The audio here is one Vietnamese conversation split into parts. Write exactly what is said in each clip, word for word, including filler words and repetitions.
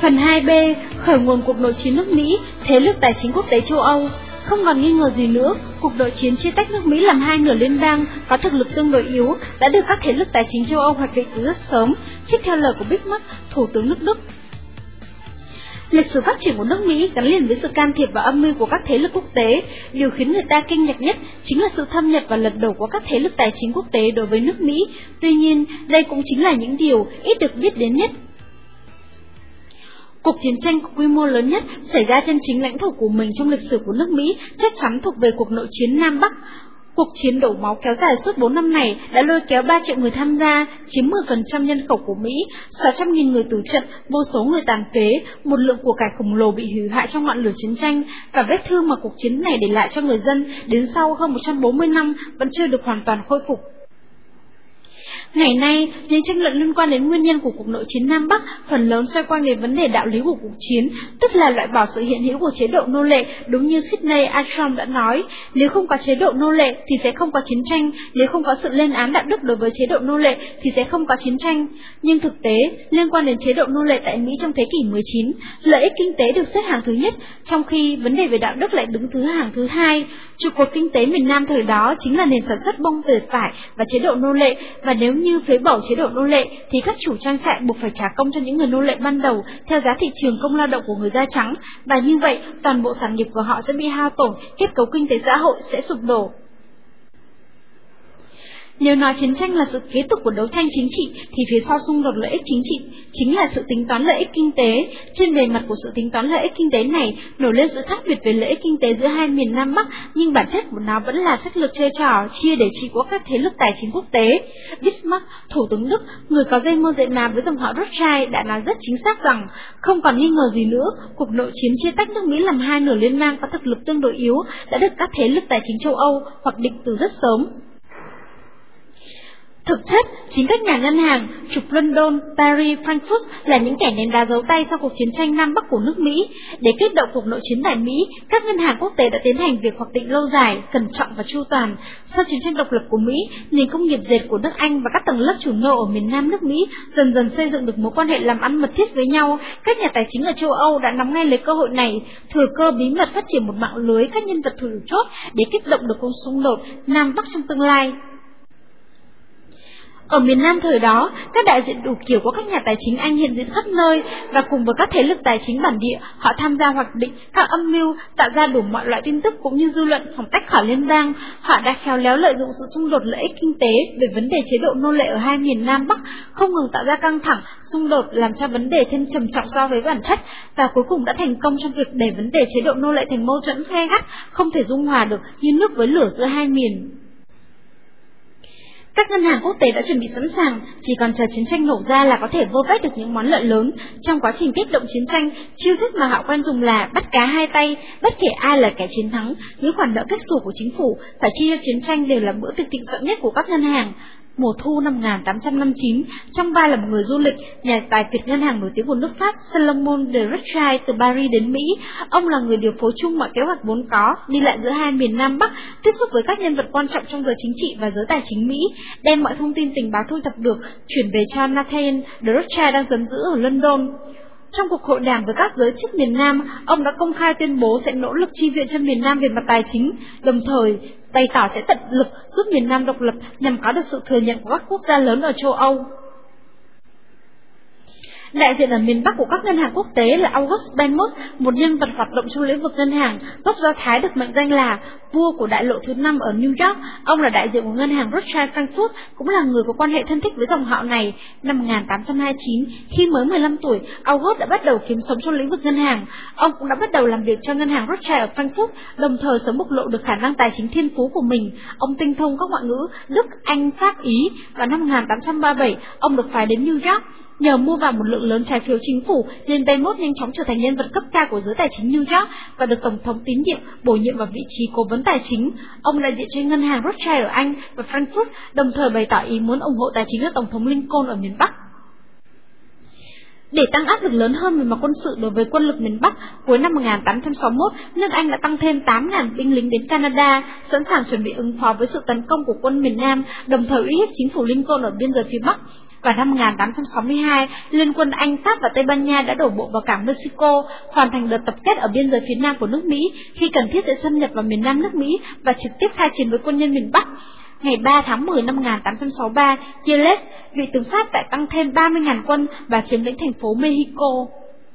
Phần hai B, khởi nguồn cuộc nội chiến nước Mỹ, thế lực tài chính quốc tế châu Âu. Không còn nghi ngờ gì nữa, cuộc nội chiến chia tách nước Mỹ làm hai nửa liên bang có thực lực tương đối yếu đã được các thế lực tài chính châu Âu hoạch định từ rất sớm, trích theo lời của Bismarck, thủ tướng nước Đức. Lịch sử phát triển của nước Mỹ gắn liền với sự can thiệp và âm mưu của các thế lực quốc tế. Điều khiến người ta kinh ngạc nhất chính là sự thâm nhập và lật đổ của các thế lực tài chính quốc tế đối với nước Mỹ. Tuy nhiên, đây cũng chính là những điều ít được biết đến nhất. Cuộc chiến tranh có quy mô lớn nhất xảy ra trên chính lãnh thổ của mình trong lịch sử của nước Mỹ chắc chắn thuộc về cuộc nội chiến Nam Bắc. Cuộc chiến đổ máu kéo dài suốt bốn năm này đã lôi kéo ba triệu người tham gia, chiếm mười phần trăm nhân khẩu của Mỹ, sáu trăm nghìn người tù trận, vô số người tàn phế, một lượng của cải khổng lồ bị hủy hoại trong ngọn lửa chiến tranh, và vết thương mà cuộc chiến này để lại cho người dân đến sau hơn một trăm bốn mươi năm vẫn chưa được hoàn toàn khôi phục. Ngày nay, những tranh luận liên quan đến nguyên nhân của cuộc nội chiến Nam Bắc phần lớn xoay quanh đến vấn đề đạo lý của cuộc chiến, tức là loại bỏ sự hiện hữu của chế độ nô lệ, đúng như Sidney Armstrong đã nói, nếu không có chế độ nô lệ thì sẽ không có chiến tranh, nếu không có sự lên án đạo đức đối với chế độ nô lệ thì sẽ không có chiến tranh. Nhưng thực tế, liên quan đến chế độ nô lệ tại Mỹ trong thế kỷ mười chín, lợi ích kinh tế được xếp hàng thứ nhất, trong khi vấn đề về đạo đức lại đứng thứ hàng thứ hai. Trụ cột kinh tế miền Nam thời đó chính là nền sản xuất bông từ vải và chế độ nô lệ, và nếu như phế bỏ chế độ nô lệ thì các chủ trang trại buộc phải trả công cho những người nô lệ ban đầu theo giá thị trường công lao động của người da trắng, và như vậy toàn bộ sản nghiệp của họ sẽ bị hao tổn, kết cấu kinh tế xã hội sẽ sụp đổ. Nếu nói chiến tranh là sự kế tục của đấu tranh chính trị, thì phía sau xung đột lợi ích chính trị chính là sự tính toán lợi ích kinh tế. Trên bề mặt của sự tính toán lợi ích kinh tế này nổi lên sự khác biệt về lợi ích kinh tế giữa hai miền Nam Bắc, nhưng bản chất của nó vẫn là sách lược chơi trò chia để trị của các thế lực tài chính quốc tế. Bismarck, thủ tướng Đức, người có dây mơ dễ má với dòng họ Rothschild, đã nói rất chính xác rằng không còn nghi ngờ gì nữa, cuộc nội chiến chia tách nước Mỹ làm hai nửa liên bang có thực lực tương đối yếu đã được các thế lực tài chính châu Âu hoạch định từ rất sớm. Thực chất, chính các nhà ngân hàng, trục London, Paris, Frankfurt là những kẻ ném đá giấu tay sau cuộc chiến tranh Nam Bắc của nước Mỹ. Để kích động cuộc nội chiến tại Mỹ, các ngân hàng quốc tế đã tiến hành việc hoạch định lâu dài, cẩn trọng và chu toàn. Sau chiến tranh độc lập của Mỹ, nền công nghiệp dệt của nước Anh và các tầng lớp chủ nô ở miền Nam nước Mỹ dần dần xây dựng được mối quan hệ làm ăn mật thiết với nhau. Các nhà tài chính ở châu Âu đã nắm ngay lấy cơ hội này, thừa cơ bí mật phát triển một mạng lưới các nhân vật thủ chốt để kích động được cuộc xung đột Nam Bắc trong tương lai. Ở miền Nam thời đó, các đại diện đủ kiểu của các nhà tài chính Anh hiện diện khắp nơi, và cùng với các thế lực tài chính bản địa, họ tham gia hoạch định các âm mưu, tạo ra đủ mọi loại tin tức cũng như dư luận hòng tách khỏi liên bang. Họ đã khéo léo lợi dụng sự xung đột lợi ích kinh tế về vấn đề chế độ nô lệ ở hai miền Nam Bắc, không ngừng tạo ra căng thẳng, xung đột làm cho vấn đề thêm trầm trọng so với bản chất, và cuối cùng đã thành công trong việc đẩy vấn đề chế độ nô lệ thành mâu thuẫn gay gắt, không thể dung hòa được như nước với lửa giữa hai miền. Các ngân hàng quốc tế đã chuẩn bị sẵn sàng, chỉ còn chờ chiến tranh nổ ra là có thể vơ vét được những món lợi lớn. Trong quá trình kích động chiến tranh, chiêu thức mà họ quen dùng là bắt cá hai tay, bất kể ai là kẻ chiến thắng, những khoản nợ kết xù của chính phủ phải chi cho chiến tranh đều là bữa tiệc thịnh soạn nhất của các ngân hàng. Mùa thu năm một nghìn tám trăm năm mươi chín, trong vai là một người du lịch, nhà tài phiệt ngân hàng nổi tiếng của nước Pháp Salomon de Rothschild từ Paris đến Mỹ. Ông là người điều phối chung mọi kế hoạch vốn có, đi lại giữa hai miền Nam Bắc, tiếp xúc với các nhân vật quan trọng trong giới chính trị và giới tài chính Mỹ, đem mọi thông tin tình báo thu thập được chuyển về cho Nathaniel de Rothschild đang giam giữ ở London. Trong cuộc hội đàm với các giới chức miền Nam, ông đã công khai tuyên bố sẽ nỗ lực chi viện cho miền Nam về mặt tài chính, đồng thời bày tỏ sẽ tận lực giúp miền Nam độc lập nhằm có được sự thừa nhận của các quốc gia lớn ở châu Âu. Đại diện ở miền Bắc của các ngân hàng quốc tế là August Benmos, một nhân vật hoạt động trong lĩnh vực ngân hàng, gốc Do Thái được mệnh danh là vua của đại lộ thứ năm ở New York. Ông là đại diện của ngân hàng Rothschild Frankfurt, cũng là người có quan hệ thân thích với dòng họ này. Năm một nghìn tám trăm hai mươi chín, khi mới mười lăm tuổi, August đã bắt đầu kiếm sống trong lĩnh vực ngân hàng. Ông cũng đã bắt đầu làm việc cho ngân hàng Rothschild ở Frankfurt, đồng thời sớm bộc lộ được khả năng tài chính thiên phú của mình. Ông tinh thông các ngoại ngữ Đức, Anh, Pháp, Ý, và năm một nghìn tám trăm ba mươi bảy, ông được phái đến New York. Nhờ mua vào một lượng lớn trái phiếu chính phủ nên Benmos nhanh chóng trở thành nhân vật cấp cao của giới tài chính New York và được Tổng thống tín nhiệm bổ nhiệm vào vị trí cố vấn tài chính. Ông đại diện cho ngân hàng Rothschild ở Anh và Frankfurt, đồng thời bày tỏ ý muốn ủng hộ tài chính cho Tổng thống Lincoln ở miền Bắc. Để tăng áp lực lớn hơn về mặt quân sự đối với quân lực miền Bắc, cuối năm một nghìn tám trăm sáu mươi mốt, nước Anh đã tăng thêm tám nghìn binh lính đến Canada, sẵn sàng chuẩn bị ứng phó với sự tấn công của quân miền Nam, đồng thời uy hiếp chính phủ Lincoln ở biên giới phía Bắc. Vào năm một nghìn tám trăm sáu mươi hai, Liên quân Anh, Pháp và Tây Ban Nha đã đổ bộ vào cảng Mexico, hoàn thành đợt tập kết ở biên giới phía nam của nước Mỹ, khi cần thiết sẽ xâm nhập vào miền nam nước Mỹ và trực tiếp khai chiến với quân nhân miền Bắc. Ngày ba tháng mười năm một nghìn tám trăm sáu mươi ba, Giles, vị tướng Pháp đã tăng thêm ba mươi nghìn quân và chiếm lĩnh thành phố Mexico.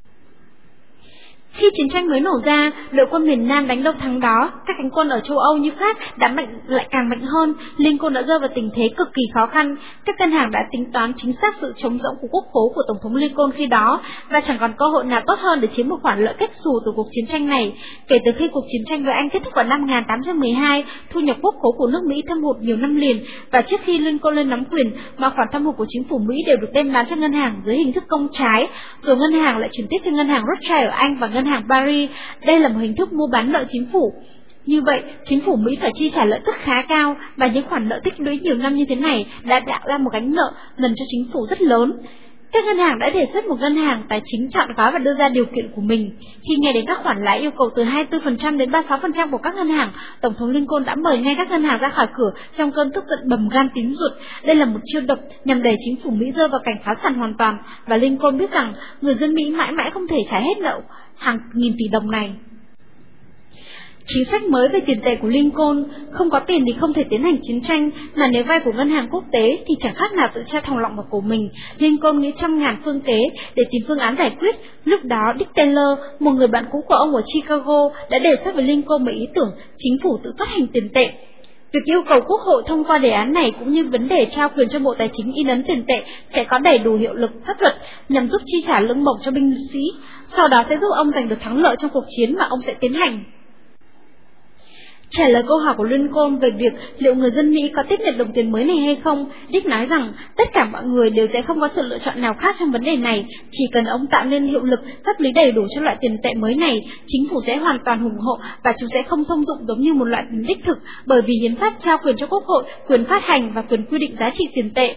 Khi chiến tranh mới nổ ra, đội quân miền Nam đánh đâu thắng đó, các cánh quân ở châu Âu như Pháp đã mạnh lại càng mạnh hơn, Lincoln đã rơi vào tình thế cực kỳ khó khăn. Các ngân hàng đã tính toán chính xác sự trống rỗng của quốc khố của Tổng thống Lincoln khi đó, và chẳng còn cơ hội nào tốt hơn để chiếm một khoản lợi kết xù từ cuộc chiến tranh này. Kể từ khi cuộc chiến tranh với Anh kết thúc vào năm một nghìn tám trăm mười hai, thu nhập quốc khố của nước Mỹ thâm hụt nhiều năm liền, và trước khi Lincoln lên nắm quyền, mọi khoản thâm hụt của chính phủ Mỹ đều được đem bán cho ngân hàng dưới hình thức công trái, rồi ngân hàng lại chuyển tiếp cho ngân hàng Rothschild ở Anh và ngân hàng Paris. Đây là một hình thức mua bán nợ chính phủ. Như vậy, chính phủ Mỹ phải chi trả lợi tức khá cao, và những khoản nợ tích lũy nhiều năm như thế này đã tạo ra một gánh nợ dành cho chính phủ rất lớn. Các ngân hàng đã đề xuất một ngân hàng tài chính chọn gói và đưa ra điều kiện của mình. Khi nghe đến các khoản lãi yêu cầu từ hai mươi tư phần trăm đến ba mươi sáu phần trăm của các ngân hàng, Tổng thống Lincoln đã mời ngay các ngân hàng ra khỏi cửa trong cơn tức giận bầm gan tím ruột. Đây là một chiêu độc nhằm đẩy chính phủ Mỹ rơi vào cảnh phá sản hoàn toàn, và Lincoln biết rằng người dân Mỹ mãi mãi không thể trả hết nợ hàng nghìn tỷ đồng này. Chính sách mới về tiền tệ của Lincoln: không có tiền thì không thể tiến hành chiến tranh, mà nếu vay của ngân hàng quốc tế thì chẳng khác nào tự tra thòng lọng vào cổ mình. Lincoln nghĩ trăm ngàn phương kế để tìm phương án giải quyết. Lúc đó Dick Taylor, một người bạn cũ của ông ở Chicago, đã đề xuất với Lincoln một ý tưởng chính phủ tự phát hành tiền tệ. Việc yêu cầu Quốc hội thông qua đề án này cũng như vấn đề trao quyền cho Bộ Tài chính in ấn tiền tệ sẽ có đầy đủ hiệu lực pháp luật nhằm giúp chi trả lương bổng cho binh sĩ, sau đó sẽ giúp ông giành được thắng lợi trong cuộc chiến mà ông sẽ tiến hành. Trả lời câu hỏi của Lincoln về việc liệu người dân Mỹ có tiếp nhận đồng tiền mới này hay không, Dick nói rằng tất cả mọi người đều sẽ không có sự lựa chọn nào khác trong vấn đề này. Chỉ cần ông tạo nên hiệu lực pháp lý đầy đủ cho loại tiền tệ mới này, chính phủ sẽ hoàn toàn ủng hộ và chúng sẽ không thông dụng giống như một loại tiền đích thực, bởi vì hiến pháp trao quyền cho Quốc hội quyền phát hành và quyền quy định giá trị tiền tệ.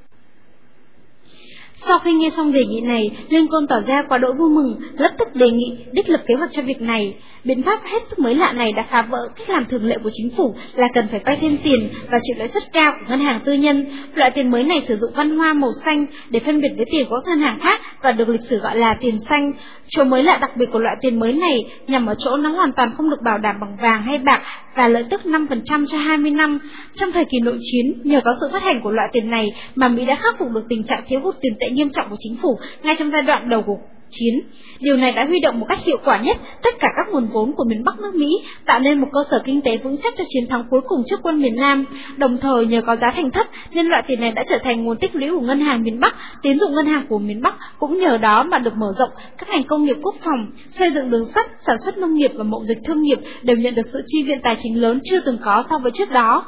Sau khi nghe xong đề nghị này, Lincoln tỏ ra quá đỗi vui mừng, lập tức đề nghị Dick lập kế hoạch cho việc này. Biện pháp hết sức mới lạ này đã phá vỡ cách làm thường lệ của chính phủ là cần phải vay thêm tiền và chịu lãi suất cao của ngân hàng tư nhân. Loại tiền mới này sử dụng văn hoa màu xanh để phân biệt với tiền của các ngân hàng khác và được lịch sử gọi là tiền xanh. Chỗ mới lạ đặc biệt của loại tiền mới này nhằm ở chỗ nó hoàn toàn không được bảo đảm bằng vàng hay bạc và lợi tức năm phần trăm cho hai mươi năm. Trong thời kỳ nội chiến, nhờ có sự phát hành của loại tiền này mà Mỹ đã khắc phục được tình trạng thiếu hụt tiền tệ nghiêm trọng của chính phủ ngay trong giai đoạn đầu của chiến. Điều này đã huy động một cách hiệu quả nhất tất cả các nguồn vốn của miền Bắc nước Mỹ, tạo nên một cơ sở kinh tế vững chắc cho chiến thắng cuối cùng trước quân miền Nam. Đồng thời, nhờ có giá thành thấp nên loại tiền này đã trở thành nguồn tích lũy của ngân hàng miền Bắc. Tín dụng ngân hàng của miền Bắc cũng nhờ đó mà được mở rộng. Các ngành công nghiệp quốc phòng, xây dựng đường sắt, sản xuất nông nghiệp và mậu dịch thương nghiệp đều nhận được sự chi viện tài chính lớn chưa từng có so với trước đó.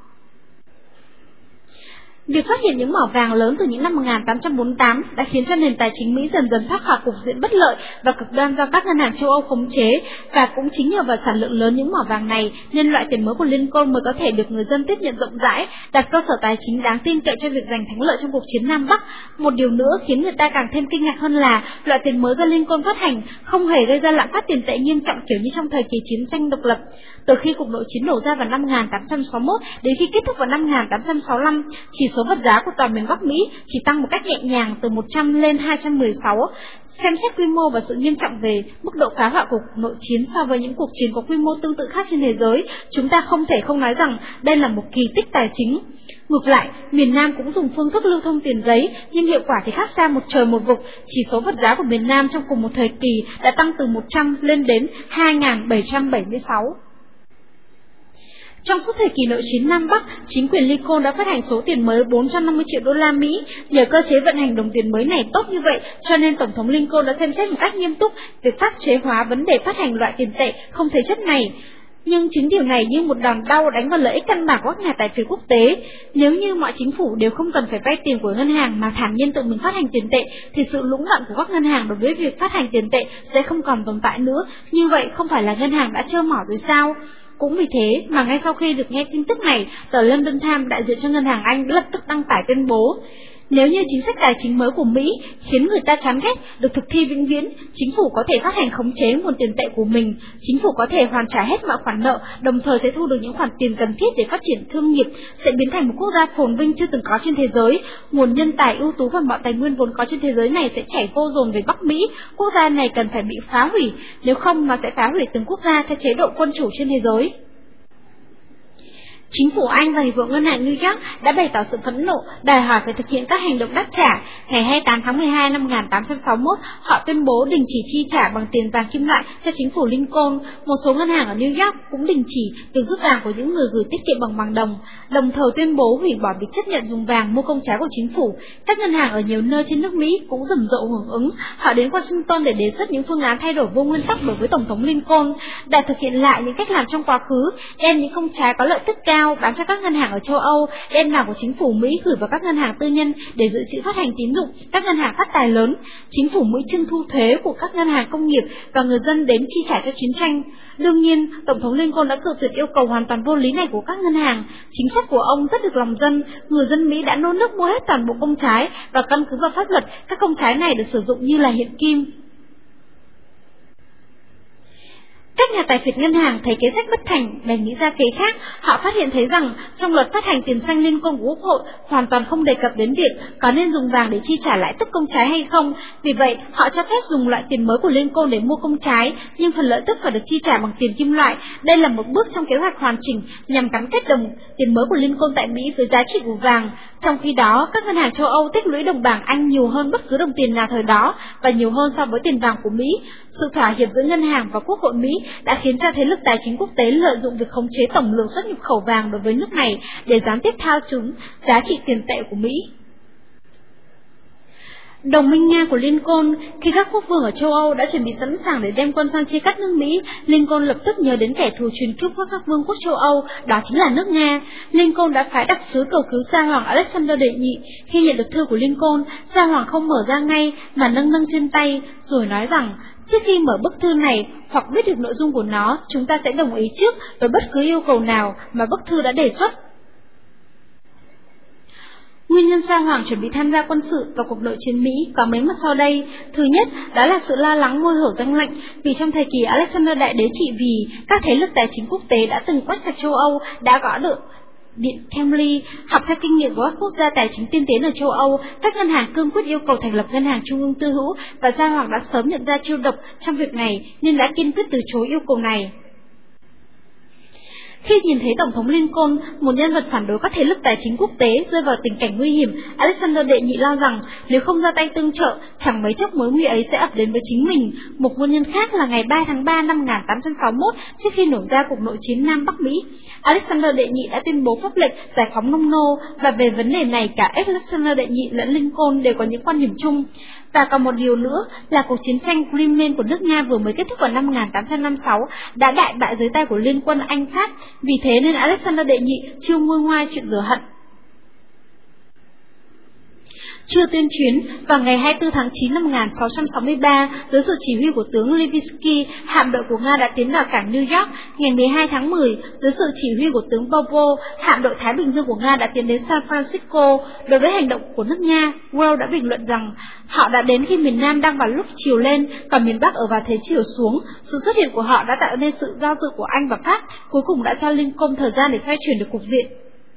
Việc phát hiện những mỏ vàng lớn từ những năm một nghìn tám trăm bốn mươi tám đã khiến cho nền tài chính Mỹ dần dần thoát khỏi cục diện bất lợi và cực đoan do các ngân hàng châu Âu khống chế, và cũng chính nhờ vào sản lượng lớn những mỏ vàng này nên loại tiền mới của Lincoln mới có thể được người dân tiếp nhận rộng rãi, đặt cơ sở tài chính đáng tin cậy cho việc giành thắng lợi trong cuộc chiến Nam Bắc. Một điều nữa khiến người ta càng thêm kinh ngạc hơn là loại tiền mới do Lincoln phát hành không hề gây ra lạm phát tiền tệ nghiêm trọng kiểu như trong thời kỳ chiến tranh độc lập. Từ khi cuộc nội chiến nổ ra vào năm một nghìn tám trăm sáu mươi mốt đến khi kết thúc vào năm một nghìn tám trăm sáu mươi lăm, chỉ số vật giá của toàn miền Bắc Mỹ chỉ tăng một cách nhẹ nhàng từ một trăm lên hai trăm mười sáu. Xem xét quy mô và sự nghiêm trọng về mức độ phá hoại của cuộc nội chiến so với những cuộc chiến có quy mô tương tự khác trên thế giới, chúng ta không thể không nói rằng đây là một kỳ tích tài chính. Ngược lại, miền Nam cũng dùng phương thức lưu thông tiền giấy, nhưng hiệu quả thì khác xa một trời một vực. Chỉ số vật giá của miền Nam trong cùng một thời kỳ đã tăng từ một trăm lên đến hai nghìn bảy trăm bảy mươi sáu. Trong suốt thời kỳ nội chiến Nam Bắc, chính quyền Lincoln đã phát hành số tiền mới bốn trăm năm mươi triệu đô la Mỹ. Nhờ cơ chế vận hành đồng tiền mới này tốt như vậy, cho nên Tổng thống Lincoln đã xem xét một cách nghiêm túc việc pháp chế hóa vấn đề phát hành loại tiền tệ không thể chấp này. Nhưng chính điều này như một đòn đau đánh vào lợi ích căn bản của các nhà tài phiệt quốc tế. Nếu như mọi chính phủ đều không cần phải vay tiền của ngân hàng mà thản nhiên tự mình phát hành tiền tệ, thì sự lũng đoạn của các ngân hàng đối với việc phát hành tiền tệ sẽ không còn tồn tại nữa. Như vậy không phải là ngân hàng đã trơ mỏ rồi sao? Cũng vì thế mà ngay sau khi được nghe tin tức này, tờ London Times đại diện cho ngân hàng Anh lập tức đăng tải tuyên bố: Nếu như chính sách tài chính mới của Mỹ khiến người ta chán ghét được thực thi vĩnh viễn, chính phủ có thể phát hành khống chế nguồn tiền tệ của mình, chính phủ có thể hoàn trả hết mọi khoản nợ, đồng thời sẽ thu được những khoản tiền cần thiết để phát triển thương nghiệp, sẽ biến thành một quốc gia phồn vinh chưa từng có trên thế giới. Nguồn nhân tài ưu tú và mọi tài nguyên vốn có trên thế giới này sẽ chảy vô dồn về Bắc Mỹ. Quốc gia này cần phải bị phá hủy, nếu không nó sẽ phá hủy từng quốc gia theo chế độ quân chủ trên thế giới. Chính phủ Anh và Hiệp hội Ngân hàng New York đã bày tỏ sự phẫn nộ, đòi hỏi phải thực hiện các hành động đáp trả. Ngày hai mươi tám tháng mười hai năm một nghìn tám trăm sáu mươi mốt, họ tuyên bố đình chỉ chi trả bằng tiền vàng kim loại cho chính phủ Lincoln. Một số ngân hàng ở New York cũng đình chỉ việc rút vàng của những người gửi tiết kiệm bằng bằng đồng, đồng thời tuyên bố hủy bỏ việc chấp nhận dùng vàng mua công trái của chính phủ. Các ngân hàng ở nhiều nơi trên nước Mỹ cũng rầm rộ hưởng ứng. Họ đến Washington để đề xuất những phương án thay đổi vô nguyên tắc đối với Tổng thống Lincoln, đã thực hiện lại những cách làm trong quá khứ, đem những công trái có lợi tức cao bán cho các ngân hàng ở châu Âu, đem vàng của chính phủ Mỹ gửi vào các ngân hàng tư nhân để dự trữ phát hành tín dụng các ngân hàng phát tài lớn. Chính phủ Mỹ trưng thu thuế của các ngân hàng công nghiệp và người dân đến chi trả cho chiến tranh. Đương nhiên, Tổng thống Lincoln đã cự tuyệt yêu cầu hoàn toàn vô lý này của các ngân hàng. Chính sách của ông rất được lòng dân, người dân Mỹ đã nô nức mua hết toàn bộ công trái, và căn cứ vào pháp luật, các công trái này được sử dụng như là hiện kim. Các nhà tài phiệt ngân hàng thấy kế sách bất thành, bèn nghĩ ra kế khác. Họ phát hiện thấy rằng trong luật phát hành tiền xanh Lincoln của Quốc hội hoàn toàn không đề cập đến việc có nên dùng vàng để chi trả lãi tức công trái hay không. Vì vậy, họ cho phép dùng loại tiền mới của Lincoln để mua công trái, nhưng phần lợi tức phải được chi trả bằng tiền kim loại. Đây là một bước trong kế hoạch hoàn chỉnh nhằm gắn kết đồng tiền mới của Lincoln tại Mỹ với giá trị của vàng. Trong khi đó, các ngân hàng châu Âu tích lũy đồng bảng Anh nhiều hơn bất cứ đồng tiền nào thời đó và nhiều hơn so với tiền vàng của Mỹ. Sự thỏa hiệp giữa ngân hàng và Quốc hội Mỹ đã khiến cho thế lực tài chính quốc tế lợi dụng việc khống chế tổng lượng xuất nhập khẩu vàng đối với nước này để gián tiếp thao túng giá trị tiền tệ của Mỹ. Đồng minh Nga của Lincoln. Khi các quốc vương ở châu Âu đã chuẩn bị sẵn sàng để đem quân sang chia cắt nước Mỹ, Lincoln lập tức nhớ đến kẻ thù truyền kiếp của các vương quốc châu Âu, đó chính là nước Nga. Lincoln đã phái đặc sứ cầu cứu Sa Hoàng Alexander đệ nhị. Khi nhận được thư của Lincoln, Sa Hoàng không mở ra ngay mà nâng nâng trên tay, rồi nói rằng trước khi mở bức thư này hoặc biết được nội dung của nó, chúng ta sẽ đồng ý trước với bất cứ yêu cầu nào mà bức thư đã đề xuất. Nguyên nhân Sa Hoàng chuẩn bị tham gia quân sự vào cuộc nội chiến Mỹ có mấy mặt sau đây. Thứ nhất, đó là sự lo lắng ngôi hở danh lệnh, vì trong thời kỳ Alexander Đại Đế trị vì, các thế lực tài chính quốc tế đã từng quét sạch châu Âu, đã gõ được Điện Kremlin. Học theo kinh nghiệm của các quốc gia tài chính tiên tiến ở châu Âu, các ngân hàng cương quyết yêu cầu thành lập ngân hàng trung ương tư hữu, và Sa Hoàng đã sớm nhận ra chiêu độc trong việc này nên đã kiên quyết từ chối yêu cầu này. Khi nhìn thấy Tổng thống Lincoln, một nhân vật phản đối các thế lực tài chính quốc tế, rơi vào tình cảnh nguy hiểm, Alexander đệ nhị lo rằng nếu không ra tay tương trợ, chẳng mấy chốc mối nguy ấy sẽ ập đến với chính mình. Một nguyên nhân khác là ngày ba tháng ba năm một nghìn tám trăm sáu mươi mốt, trước khi nổ ra cuộc nội chiến Nam Bắc Mỹ, Alexander đệ nhị đã tuyên bố pháp lệnh giải phóng nông nô, và về vấn đề này cả Alexander đệ nhị lẫn Lincoln đều có những quan điểm chung. Và còn một điều nữa là cuộc chiến tranh Crimean của nước Nga vừa mới kết thúc vào năm một nghìn tám trăm năm mươi sáu đã đại bại dưới tay của Liên quân Anh Pháp, vì thế nên Alexander đệ nhị chưa nguôi ngoai chuyện rửa hận. Chưa tuyên chiến, vào ngày hai mươi tư tháng chín năm một nghìn sáu trăm sáu mươi ba, dưới sự chỉ huy của tướng Levitsky, hạm đội của Nga đã tiến vào cảng New York. Ngày mười hai tháng mười, dưới sự chỉ huy của tướng Bobo, hạm đội Thái Bình Dương của Nga đã tiến đến San Francisco. Đối với hành động của nước Nga, World đã bình luận rằng họ đã đến khi miền Nam đang vào lúc chiều lên, còn miền Bắc ở vào thế chiều xuống. Sự xuất hiện của họ đã tạo nên sự do dự của Anh và Pháp, cuối cùng đã cho Lincoln thời gian để xoay chuyển được cục diện.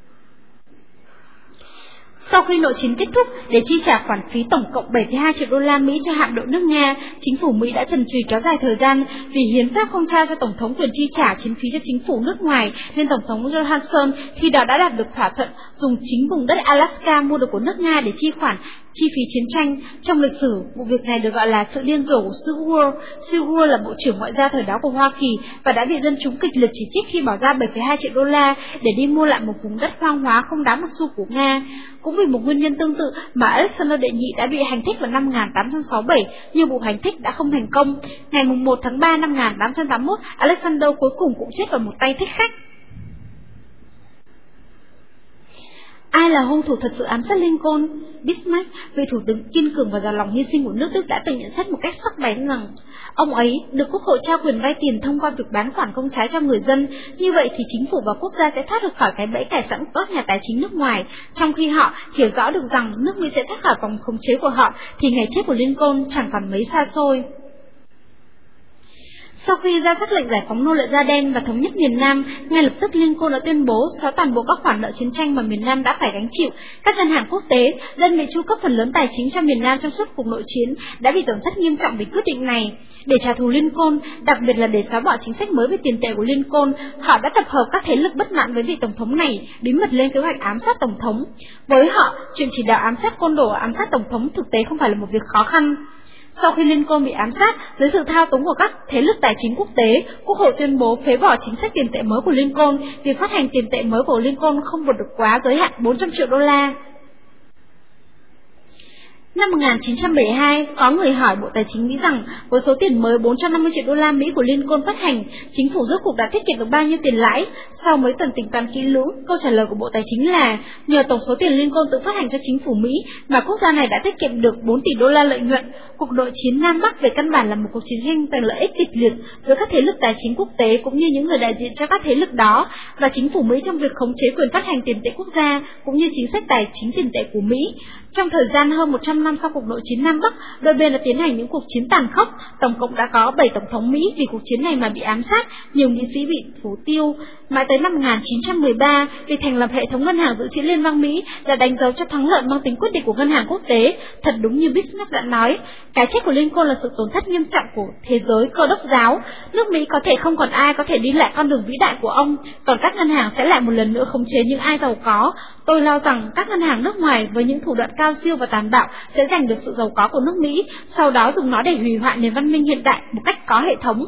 Sau khi nội chiến kết thúc, để chi trả khoản phí tổng cộng bảy phẩy hai triệu đô la Mỹ cho hạm đội nước Nga, chính phủ Mỹ đã chần chừ kéo dài thời gian vì hiến pháp không trao cho tổng thống quyền chi trả chiến phí cho chính phủ nước ngoài, nên tổng thống Johnson khi đó đã đạt được thỏa thuận dùng chính vùng đất Alaska mua được của nước Nga để chi khoản chi phí chiến tranh. Trong lịch sử, vụ việc này được gọi là sự điên rồ của Seward. Seward là bộ trưởng ngoại giao thời đó của Hoa Kỳ và đã bị dân chúng kịch liệt chỉ trích khi bỏ ra bảy phẩy hai triệu đô la để đi mua lại một vùng đất hoang hóa không đáng một xu của Nga. Cũng vì một nguyên nhân tương tự mà Alexander đệ nhị đã bị hành thích vào năm một nghìn tám trăm sáu mươi bảy, nhưng vụ hành thích đã không thành công. Ngày một tháng ba năm một nghìn tám trăm tám mươi mốt, Alexander cuối cùng cũng chết vào một tay thích khách. Ai là hung thủ thật sự ám sát Lincoln? Bismarck, vị thủ tướng kiên cường và giàu lòng hy sinh của nước Đức, đã từng nhận xét một cách sắc bén rằng ông ấy được Quốc hội trao quyền vay tiền thông qua việc bán khoản công trái cho người dân. Như vậy thì chính phủ và quốc gia sẽ thoát được khỏi cái bẫy cài sẵn của các nhà tài chính nước ngoài. Trong khi họ hiểu rõ được rằng nước Mỹ sẽ thoát khỏi vòng khống chế của họ, thì ngày chết của Lincoln chẳng còn mấy xa xôi. Sau khi ra sắc lệnh giải phóng nô lệ da đen và thống nhất miền Nam, ngay lập tức Lincoln đã tuyên bố xóa toàn bộ các khoản nợ chiến tranh mà miền Nam đã phải gánh chịu. Các ngân hàng quốc tế, đơn vị chu cấp phần lớn tài chính cho miền Nam trong suốt cuộc nội chiến, đã bị tổn thất nghiêm trọng vì quyết định này. Để trả thù Lincoln, đặc biệt là để xóa bỏ chính sách mới về tiền tệ của Lincoln, họ đã tập hợp các thế lực bất mãn với vị tổng thống này, bí mật lên kế hoạch ám sát tổng thống. Với họ, chuyện chỉ đạo ám sát côn đồ, ám sát tổng thống thực tế không phải là một việc khó khăn. Sau khi Lincoln bị ám sát, dưới sự thao túng của các thế lực tài chính quốc tế, Quốc hội tuyên bố phế bỏ chính sách tiền tệ mới của Lincoln. Việc phát hành tiền tệ mới của Lincoln không vượt được quá giới hạn bốn trăm triệu đô la. Năm một nghìn chín trăm bảy mươi hai, có người hỏi Bộ Tài chính Mỹ rằng với số tiền mới bốn trăm năm mươi triệu đô la Mỹ của Lincoln phát hành, chính phủ rốt cuộc đã tiết kiệm được bao nhiêu tiền lãi? Sau mấy tuần tính toán kỹ lưỡng, câu trả lời của Bộ Tài chính là nhờ tổng số tiền Lincoln tự phát hành cho chính phủ Mỹ mà quốc gia này đã tiết kiệm được bốn tỷ đô la lợi nhuận. Cuộc nội chiến Nam Bắc về căn bản là một cuộc chiến tranh giành lợi ích kịch liệt giữa các thế lực tài chính quốc tế cũng như những người đại diện cho các thế lực đó và chính phủ Mỹ trong việc khống chế quyền phát hành tiền tệ quốc gia cũng như chính sách tài chính tiền tệ của Mỹ. Trong thời gian hơn một trăm năm sau cuộc nội chiến Nam Bắc, đôi bên đã tiến hành những cuộc chiến tàn khốc. Tổng cộng đã có bảy tổng thống Mỹ vì cuộc chiến này mà bị ám sát, nhiều nghị sĩ bị phủ tiêu. Mãi tới năm một nghìn chín trăm mười ba, việc thành lập hệ thống ngân hàng dự trữ liên bang Mỹ đã đánh dấu cho thắng lợi mang tính quyết định của ngân hàng quốc tế. Thật đúng như Bismarck đã nói, cái chết của Lincoln là sự tổn thất nghiêm trọng của thế giới cơ đốc giáo. Nước Mỹ có thể không còn ai có thể đi lại con đường vĩ đại của ông, còn các ngân hàng sẽ lại một lần nữa khống chế những ai giàu có. Tôi lo rằng các ngân hàng nước ngoài với những thủ đoạn cao siêu và tàn bạo sẽ giành được sự giàu có của nước Mỹ, sau đó dùng nó để hủy hoại nền văn minh hiện đại một cách có hệ thống.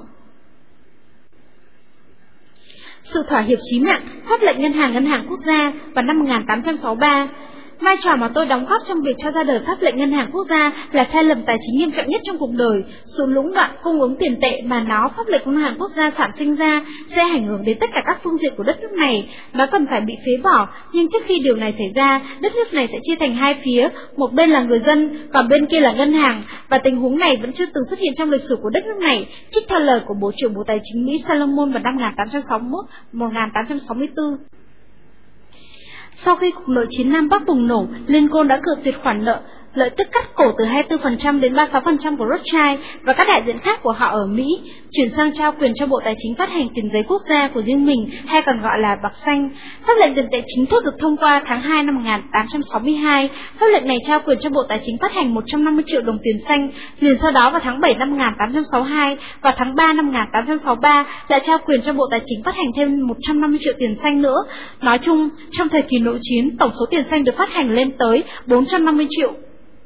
Sự thỏa hiệp chí mạng, pháp lệnh ngân hàng ngân hàng quốc gia vào năm một nghìn tám trăm sáu mươi ba. Vai trò mà tôi đóng góp trong việc cho ra đời pháp lệnh ngân hàng quốc gia là sai lầm tài chính nghiêm trọng nhất trong cuộc đời. Sự lũng đoạn cung ứng tiền tệ mà nó, pháp lệnh ngân hàng quốc gia sản sinh ra, sẽ ảnh hưởng đến tất cả các phương diện của đất nước này. Nó cần phải bị phế bỏ, nhưng trước khi điều này xảy ra, đất nước này sẽ chia thành hai phía, một bên là người dân, còn bên kia là ngân hàng, và tình huống này vẫn chưa từng xuất hiện trong lịch sử của đất nước này, trích theo lời của Bộ trưởng Bộ Tài chính Mỹ Salomon vào năm một nghìn tám trăm sáu mươi mốt đến một nghìn tám trăm sáu mươi tư. Sau khi cuộc nội chiến Nam Bắc bùng nổ, Lincoln đã cự tuyệt khoản nợ lợi tức cắt cổ từ hai mươi tư phần trăm đến ba mươi sáu phần trăm của Rothschild và các đại diện khác của họ ở Mỹ, chuyển sang trao quyền cho Bộ Tài chính phát hành tiền giấy quốc gia của riêng mình, hay còn gọi là bạc xanh. Pháp lệnh tiền tệ chính thức được thông qua tháng hai năm một nghìn tám trăm sáu mươi hai. Pháp lệnh này trao quyền cho Bộ Tài chính phát hành một trăm năm mươi triệu đồng tiền xanh. Liền sau đó vào tháng bảy năm một nghìn tám trăm sáu mươi hai và tháng ba năm một nghìn tám trăm sáu mươi ba lại trao quyền cho Bộ Tài chính phát hành thêm một trăm năm mươi triệu tiền xanh nữa. Nói chung, trong thời kỳ nội chiến, tổng số tiền xanh được phát hành lên tới bốn trăm năm mươi triệu.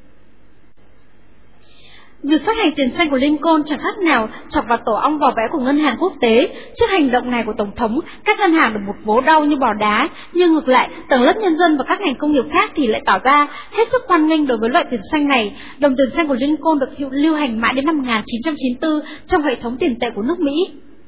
Việc phát hành tiền xanh của Lincoln chẳng khác nào chọc vào tổ ong vò vẽ của ngân hàng quốc tế. Trước hành động này của Tổng thống, các ngân hàng được một vố đau như bò đá, nhưng ngược lại, tầng lớp nhân dân và các ngành công nghiệp khác thì lại tỏ ra hết sức hoan nghênh đối với loại tiền xanh này. Đồng tiền xanh của Lincoln được lưu hành mãi đến năm một nghìn chín trăm chín mươi tư trong hệ thống tiền tệ của nước Mỹ.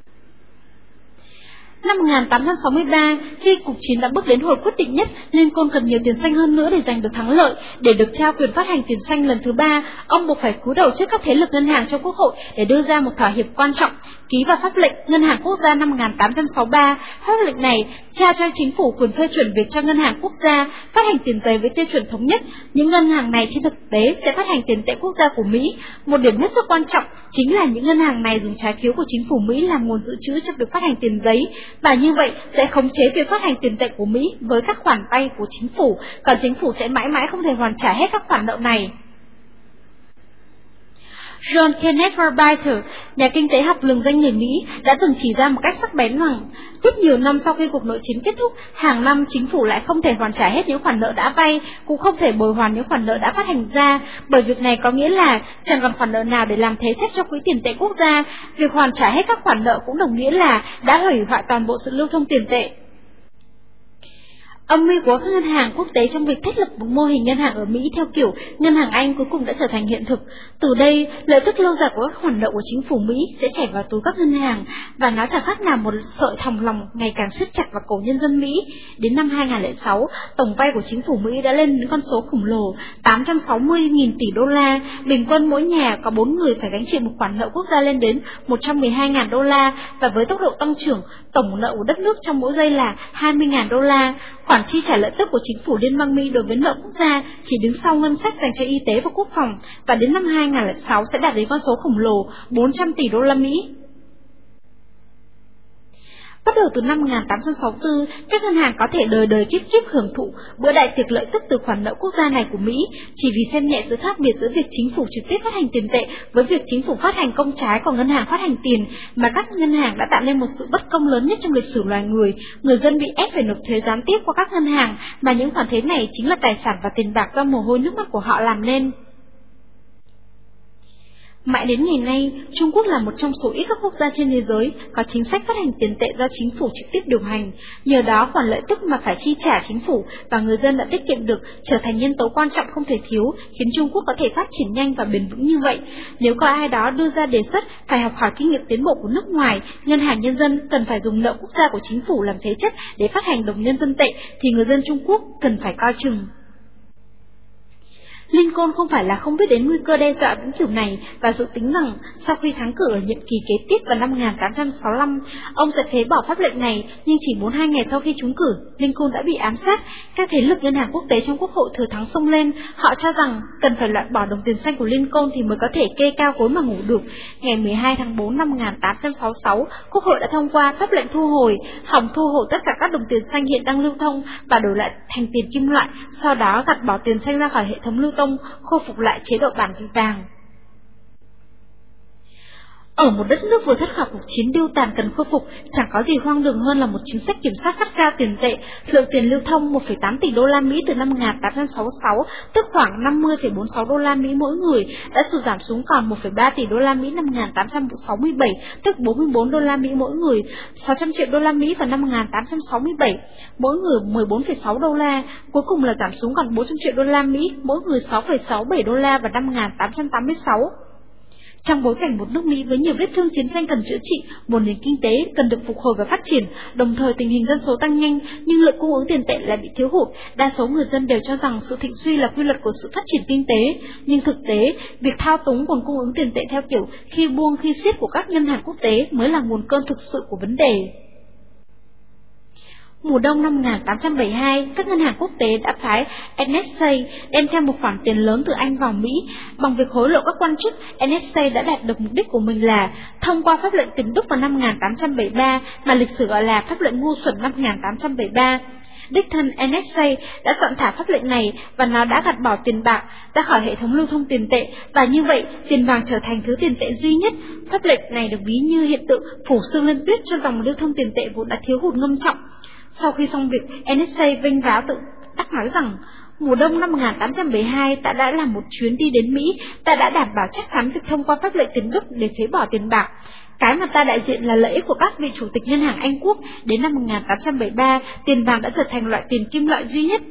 Năm một nghìn tám trăm sáu mươi ba, khi cuộc chiến đã bước đến hồi quyết định nhất, Lincoln cần nhiều tiền xanh hơn nữa để giành được thắng lợi. Để được trao quyền phát hành tiền xanh lần thứ ba, ông buộc phải cúi đầu trước các thế lực ngân hàng trong Quốc hội để đưa ra một thỏa hiệp quan trọng, ký vào pháp lệnh ngân hàng quốc gia năm một nghìn tám trăm sáu mươi ba. Pháp lệnh này trao cho chính phủ quyền phê chuẩn việc cho ngân hàng quốc gia phát hành tiền giấy với tiêu chuẩn thống nhất. Những ngân hàng này trên thực tế sẽ phát hành tiền tệ quốc gia của Mỹ. Một điểm hết sức quan trọng chính là những ngân hàng này dùng trái phiếu của chính phủ Mỹ làm nguồn dự trữ cho việc phát hành tiền giấy, và như vậy sẽ khống chế việc phát hành tiền tệ của Mỹ với các khoản vay của chính phủ, còn chính phủ sẽ mãi mãi không thể hoàn trả hết các khoản nợ này. John Kenneth Galbraith, nhà kinh tế học lừng danh người Mỹ, đã từng chỉ ra một cách sắc bén rằng rất nhiều năm sau khi cuộc nội chiến kết thúc, hàng năm chính phủ lại không thể hoàn trả hết những khoản nợ đã vay, cũng không thể bồi hoàn những khoản nợ đã phát hành ra, bởi việc này có nghĩa là chẳng còn khoản nợ nào để làm thế chấp cho quỹ tiền tệ quốc gia. Việc hoàn trả hết các khoản nợ cũng đồng nghĩa là đã hủy hoại toàn bộ sự lưu thông tiền tệ. Âm mưu của các ngân hàng quốc tế trong việc thiết lập một mô hình ngân hàng ở Mỹ theo kiểu ngân hàng Anh cuối cùng đã trở thành hiện thực. Từ đây, lợi tức lâu dài của các khoản nợ của chính phủ Mỹ sẽ chảy vào túi các ngân hàng, và nó chẳng khác nào một sợi thòng lòng ngày càng siết chặt vào cổ nhân dân Mỹ. Đến năm hai nghìn không trăm lẻ sáu, tổng vay của chính phủ Mỹ đã lên đến con số khổng lồ tám trăm sáu mươi nghìn tỷ đô la, bình quân mỗi nhà có bốn người phải gánh chịu một khoản nợ quốc gia lên đến một trăm mười hai nghìn đô la, và với tốc độ tăng trưởng, tổng nợ của đất nước trong mỗi giây là hai mươi nghìn đô la. Khoản chi trả lợi tức của chính phủ Liên bang Mỹ đối với nợ quốc gia chỉ đứng sau ngân sách dành cho y tế và quốc phòng, và đến năm hai nghìn không trăm lẻ sáu sẽ đạt đến con số khổng lồ bốn trăm tỷ đô la Mỹ. Bắt đầu từ năm một nghìn tám trăm sáu mươi tư, các ngân hàng có thể đời đời kiếp kiếp hưởng thụ bữa đại tiệc lợi tức từ khoản nợ quốc gia này của Mỹ, chỉ vì xem nhẹ sự khác biệt giữa việc chính phủ trực tiếp phát hành tiền tệ với việc chính phủ phát hành công trái của ngân hàng phát hành tiền, mà các ngân hàng đã tạo nên một sự bất công lớn nhất trong lịch sử loài người. Người dân bị ép phải nộp thuế gián tiếp qua các ngân hàng, mà những khoản thuế này chính là tài sản và tiền bạc do mồ hôi nước mắt của họ làm nên. Mãi đến ngày nay, Trung Quốc là một trong số ít các quốc gia trên thế giới có chính sách phát hành tiền tệ do chính phủ trực tiếp điều hành. Nhờ đó, khoản lợi tức mà phải chi trả chính phủ và người dân đã tiết kiệm được trở thành nhân tố quan trọng không thể thiếu, khiến Trung Quốc có thể phát triển nhanh và bền vững như vậy. Nếu có ai đó đưa ra đề xuất phải học hỏi kinh nghiệm tiến bộ của nước ngoài, ngân hàng nhân dân cần phải dùng nợ quốc gia của chính phủ làm thế chất để phát hành đồng nhân dân tệ, thì người dân Trung Quốc cần phải coi chừng. Lincoln không phải là không biết đến nguy cơ đe dọa vĩnh cửu này, và dự tính rằng sau khi thắng cử ở nhiệm kỳ kế tiếp vào năm một nghìn tám trăm sáu mươi lăm, ông sẽ phế bỏ pháp lệnh này. Nhưng chỉ bốn mươi hai ngày sau khi trúng cử, Lincoln đã bị ám sát. Các thế lực ngân hàng quốc tế trong quốc hội thừa thắng xông lên. Họ cho rằng cần phải loại bỏ đồng tiền xanh của Lincoln thì mới có thể kê cao gối mà ngủ được. Ngày mười hai tháng tư năm một nghìn tám trăm sáu mươi sáu, quốc hội đã thông qua pháp lệnh thu hồi, hòng thu hồi tất cả các đồng tiền xanh hiện đang lưu thông và đổi lại thành tiền kim loại, sau đó gạt bỏ tiền xanh ra khỏi hệ thống lưu thông, khôi phục lại chế độ bản vàng. Ở một đất nước vừa thoát khỏi cuộc chiến điêu tàn cần khôi phục, chẳng có gì hoang đường hơn là một chính sách kiểm soát gắt gao tiền tệ. Lượng tiền lưu thông một phẩy tám tỷ đô la Mỹ từ năm một nghìn tám trăm sáu mươi sáu, tức khoảng năm mươi phẩy bốn mươi sáu đô la Mỹ mỗi người, đã sụt giảm xuống còn một phẩy ba tỷ đô la Mỹ năm một nghìn tám trăm sáu mươi bảy, tức bốn mươi bốn đô la Mỹ mỗi người, sáu trăm triệu đô la Mỹ vào năm một nghìn tám trăm sáu mươi bảy, mỗi người mười bốn phẩy sáu đô la, cuối cùng là giảm xuống còn bốn trăm triệu đô la Mỹ, mỗi người sáu phẩy sáu bảy đô la vào năm một nghìn tám trăm tám mươi sáu. Trong bối cảnh một nước Mỹ với nhiều vết thương chiến tranh cần chữa trị, một nền kinh tế cần được phục hồi và phát triển, đồng thời tình hình dân số tăng nhanh, nhưng lượng cung ứng tiền tệ lại bị thiếu hụt, đa số người dân đều cho rằng sự thịnh suy là quy luật của sự phát triển kinh tế. Nhưng thực tế, việc thao túng nguồn cung ứng tiền tệ theo kiểu khi buông khi siết của các ngân hàng quốc tế mới là nguồn cơn thực sự của vấn đề. Mùa đông năm một nghìn tám trăm bảy mươi hai, các ngân hàng quốc tế đã phái en ét a đem theo một khoản tiền lớn từ Anh vào Mỹ. Bằng việc hối lộ các quan chức, en ét a đã đạt được mục đích của mình là thông qua pháp lệnh tiền Đức vào năm một nghìn tám trăm bảy mươi ba, mà lịch sử gọi là pháp lệnh ngu xuẩn năm một nghìn tám trăm bảy mươi ba. Đích thân en ét a đã soạn thảo pháp lệnh này, và nó đã gạt bỏ tiền bạc ra khỏi hệ thống lưu thông tiền tệ, và như vậy tiền vàng trở thành thứ tiền tệ duy nhất. Pháp lệnh này được ví như hiện tượng phủ sương lên tuyết cho dòng lưu thông tiền tệ vốn đã thiếu hụt nghiêm trọng. Sau khi xong việc, en ét a vênh váo tự đắc nói rằng mùa đông năm một nghìn tám trăm bảy mươi hai ta đã làm một chuyến đi đến Mỹ, ta đã đảm bảo chắc chắn việc thông qua pháp lệnh tiền Đức để phế bỏ tiền bạc. Cái mà ta đại diện là lợi ích của các vị chủ tịch ngân hàng Anh Quốc. Đến năm một nghìn tám trăm bảy mươi ba, tiền vàng đã trở thành loại tiền kim loại duy nhất.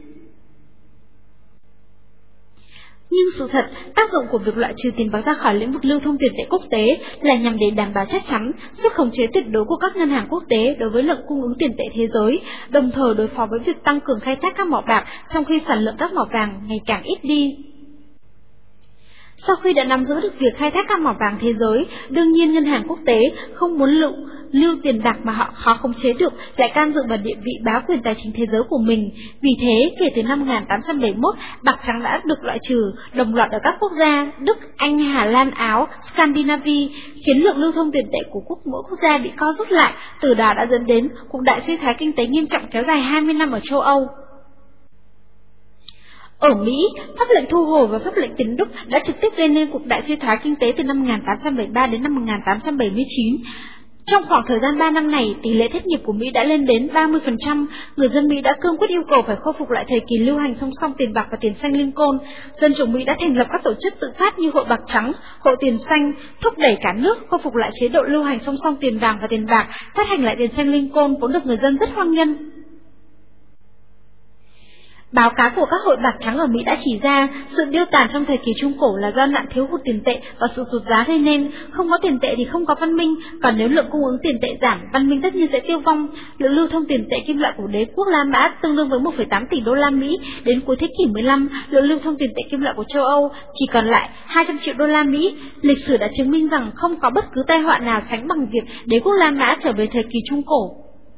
Nhưng sự thật, tác dụng của việc loại trừ tiền bạc ra khỏi lĩnh vực lưu thông tiền tệ quốc tế là nhằm để đảm bảo chắc chắn sức khống chế tuyệt đối của các ngân hàng quốc tế đối với lượng cung ứng tiền tệ thế giới, đồng thời đối phó với việc tăng cường khai thác các mỏ bạc trong khi sản lượng các mỏ vàng ngày càng ít đi. Sau khi đã nắm giữ được việc khai thác các mỏ vàng thế giới, đương nhiên ngân hàng quốc tế không muốn lưu, lưu tiền bạc mà họ khó khống chế được, lại can dự vào địa vị bá quyền tài chính thế giới của mình. Vì thế, kể từ năm một nghìn tám trăm bảy mươi mốt, bạc trắng đã được loại trừ đồng loạt ở các quốc gia Đức, Anh, Hà Lan, Áo, Scandinavia, khiến lượng lưu thông tiền tệ của quốc mỗi quốc gia bị co rút lại, từ đó đã dẫn đến cuộc đại suy thoái kinh tế nghiêm trọng kéo dài hai mươi năm ở châu Âu. Ở Mỹ, pháp lệnh thu hồi và pháp lệnh tiền Đức đã trực tiếp gây nên cuộc đại suy thoái kinh tế từ năm một nghìn tám trăm bảy mươi ba đến năm một nghìn tám trăm bảy mươi chín. Trong khoảng thời gian ba năm này, tỷ lệ thất nghiệp của Mỹ đã lên đến ba mươi phần trăm. Người dân Mỹ đã cương quyết yêu cầu phải khôi phục lại thời kỳ lưu hành song song tiền bạc và tiền xanh Lincoln. Dân chúng Mỹ đã thành lập các tổ chức tự phát như Hội Bạc Trắng, Hội Tiền Xanh, thúc đẩy cả nước khôi phục lại chế độ lưu hành song song tiền vàng và tiền bạc, phát hành lại tiền xanh Lincoln vốn được người dân rất hoan nghênh. Báo cáo của các hội bạc trắng ở Mỹ đã chỉ ra, sự điêu tàn trong thời kỳ Trung Cổ là do nạn thiếu hụt tiền tệ và sự sụt giá gây nên. Không có tiền tệ thì không có văn minh, còn nếu lượng cung ứng tiền tệ giảm, văn minh tất nhiên sẽ tiêu vong. Lượng lưu thông tiền tệ kim loại của đế quốc La Mã tương đương với một phẩy tám tỷ đô la Mỹ. Đến cuối thế kỷ mười lăm, lượng lưu thông tiền tệ kim loại của châu Âu chỉ còn lại hai trăm triệu đô la Mỹ. Lịch sử đã chứng minh rằng không có bất cứ tai họa nào sánh bằng việc đế quốc La Mã trở về thời kỳ Trung Cổ.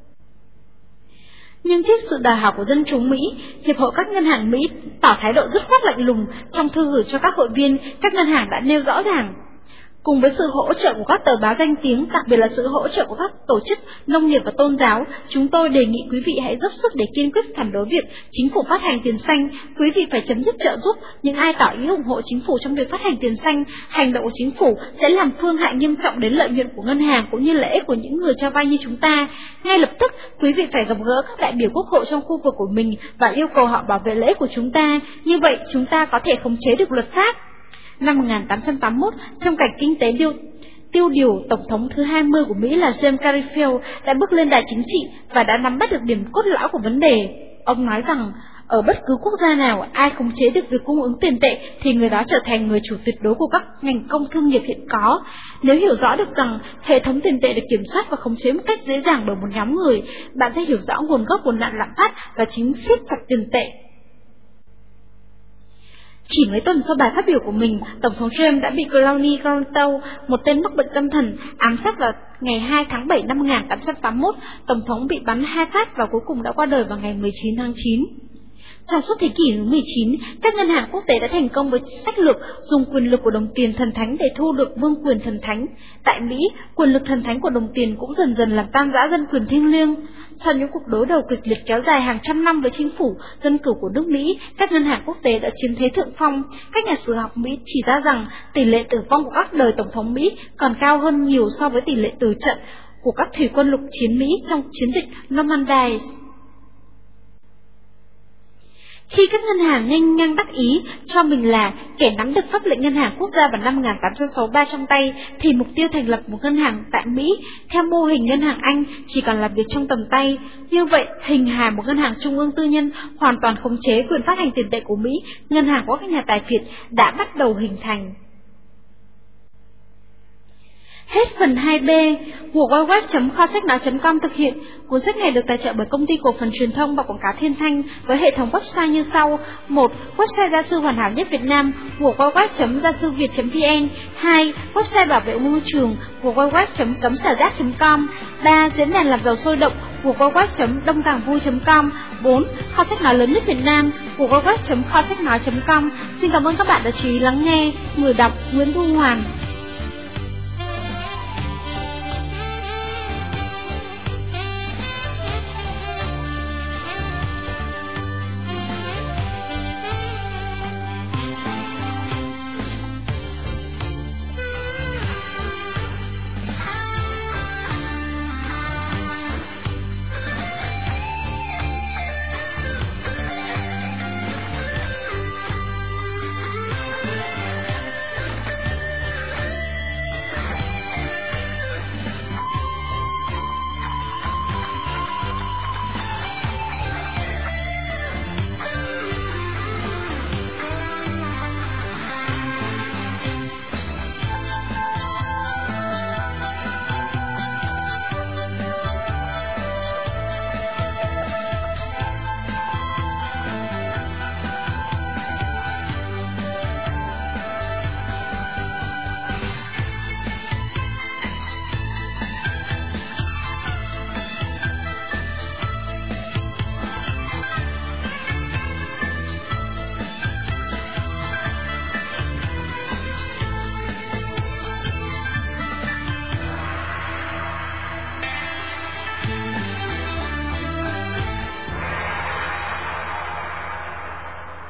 Nhưng trước sự đòi hỏi của dân chúng Mỹ, Hiệp hội các ngân hàng Mỹ tỏ thái độ dứt khoát lạnh lùng. Trong thư gửi cho các hội viên, các ngân hàng đã nêu rõ ràng, cùng với sự hỗ trợ của các tờ báo danh tiếng, đặc biệt là sự hỗ trợ của các tổ chức nông nghiệp và tôn giáo, chúng tôi đề nghị quý vị hãy dốc sức để kiên quyết phản đối việc chính phủ phát hành tiền xanh. Quý vị phải chấm dứt trợ giúp những ai tỏ ý ủng hộ chính phủ trong việc phát hành tiền xanh. Hành động của chính phủ sẽ làm phương hại nghiêm trọng đến lợi nhuận của ngân hàng cũng như lợi ích của những người cho vay như chúng ta. Ngay lập tức, quý vị phải gặp gỡ các đại biểu quốc hội trong khu vực của mình và yêu cầu họ bảo vệ lợi ích của chúng ta. Như vậy, chúng ta có thể khống chế được luật pháp. Năm một nghìn tám trăm tám mươi mốt, trong cảnh kinh tế điều, tiêu điều, Tổng thống thứ hai mươi của Mỹ là James Garfield đã bước lên đài chính trị và đã nắm bắt được điểm cốt lõi của vấn đề. Ông nói rằng, ở bất cứ quốc gia nào, ai khống chế được việc cung ứng tiền tệ thì người đó trở thành người chủ tuyệt đối của các ngành công thương nghiệp hiện có. Nếu hiểu rõ được rằng hệ thống tiền tệ được kiểm soát và khống chế một cách dễ dàng bởi một nhóm người, bạn sẽ hiểu rõ nguồn gốc của nạn lạm phát và chính siết chặt tiền tệ. Chỉ mấy tuần sau bài phát biểu của mình, Tổng thống Trump đã bị Clowney Carlton, một tên mắc bệnh tâm thần, ám sát vào ngày hai tháng bảy năm một nghìn tám trăm tám mươi mốt. Tổng thống bị bắn hai phát và cuối cùng đã qua đời vào ngày mười chín tháng chín. Trong suốt thế kỷ thứ mười chín, các ngân hàng quốc tế đã thành công với sách lược dùng quyền lực của đồng tiền thần thánh để thu được vương quyền thần thánh. Tại Mỹ, quyền lực thần thánh của đồng tiền cũng dần dần làm tan rã dân quyền thiêng liêng. Sau những cuộc đối đầu kịch liệt kéo dài hàng trăm năm với chính phủ dân cử của nước Mỹ, các ngân hàng quốc tế đã chiếm thế thượng phong. Các nhà sử học Mỹ chỉ ra rằng tỷ lệ tử vong của các đời tổng thống Mỹ còn cao hơn nhiều so với tỷ lệ tử trận của các thủy quân lục chiến Mỹ trong chiến dịch Normandy. Khi các ngân hàng nghênh ngang đắc ý cho mình là kẻ nắm được pháp lệnh ngân hàng quốc gia vào năm một nghìn tám trăm sáu mươi ba trong tay, thì mục tiêu thành lập một ngân hàng tại Mỹ theo mô hình ngân hàng Anh chỉ còn làm việc trong tầm tay. Như vậy, hình hài một ngân hàng trung ương tư nhân hoàn toàn khống chế quyền phát hành tiền tệ của Mỹ, ngân hàng của các nhà tài phiệt đã bắt đầu hình thành. Hết phần hai B. W W W chấm kho sách nói chấm com thực hiện. Cuốn sách này được tài trợ bởi Công ty Cổ phần Truyền thông và Quảng cáo Thiên Thanh với hệ thống website như sau. một. Website gia sư hoàn hảo nhất Việt Nam W W W chấm gia sư việt chấm vn. hai. Website bảo vệ môi trường W W W chấm cấm xả rác chấm com. ba. Diễn đàn làm giàu sôi động W W W chấm đông càng vui chấm com. bốn. Kho sách nói lớn nhất Việt Nam W W W chấm kho sách nói chấm com. Xin cảm ơn các bạn đã chú ý lắng nghe. Người đọc Nguyễn Thu Hoàn.